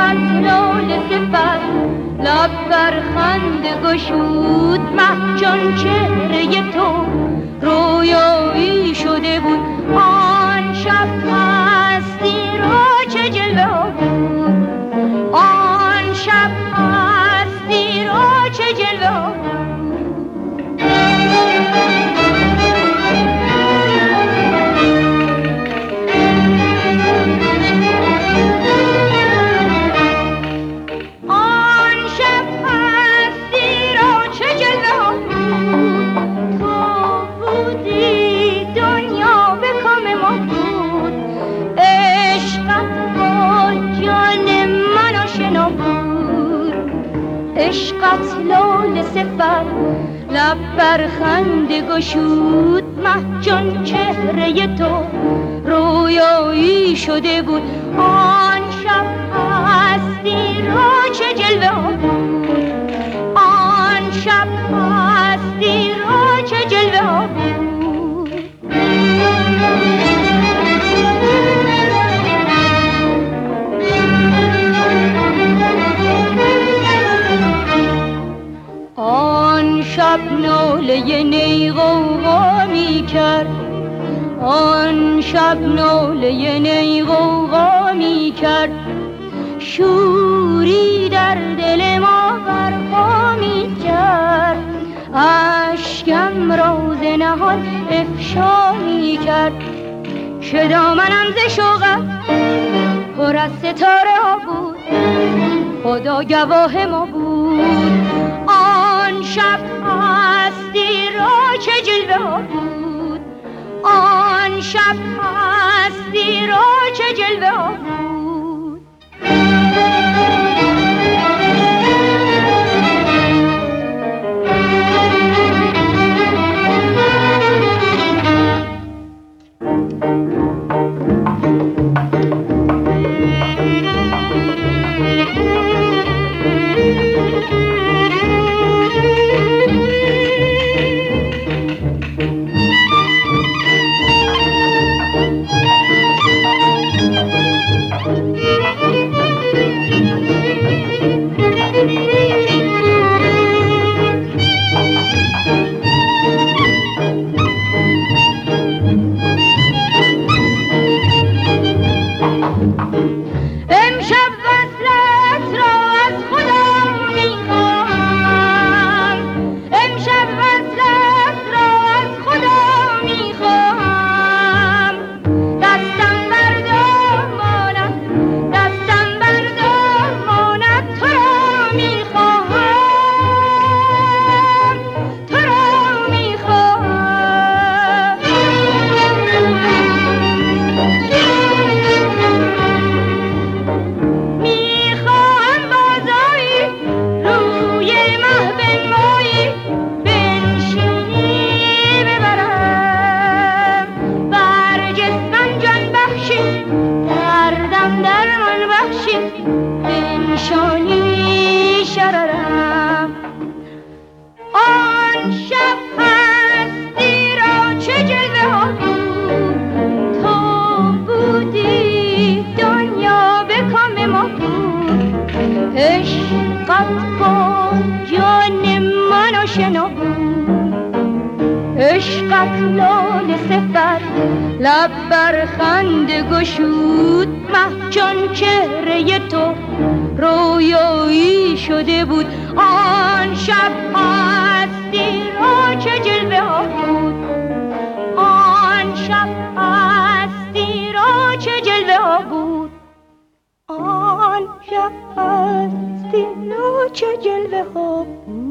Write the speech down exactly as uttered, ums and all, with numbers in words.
عشقت لاله صفت لب بر خنده گشود مه چون چهره تو رویایی شده بود آن شب هستی را چه جلوه بود آن شب هستی را چه جلوه بود عشقت لاله صفت لب بر خنده گشود مه چون چهره تو رویایی شده بود آن شب هستی را چه جلوه بود آن شب هستی را چه جلوه بود آن شب ناله نی غوغا می کرد آن شب ناله نی غوغا می کرد شوری در دل ما برپا می کرد اشکم راز نهان افشا می کرد که دامنم ز شوقت پر از ستاره ها بود خدا گواه ما بود آن شب هستی را چه جلوه ها بود آن شب هستی را چه جلوه ها بود عشقت لاله صفت لب بر خنده گشود مه چون چهره تو رویایی شده بود آن شب هستی را چه جلوه ها بود آن شب هستی را چه جلوه ها بود آن شب هستی را چه جلوه ها بود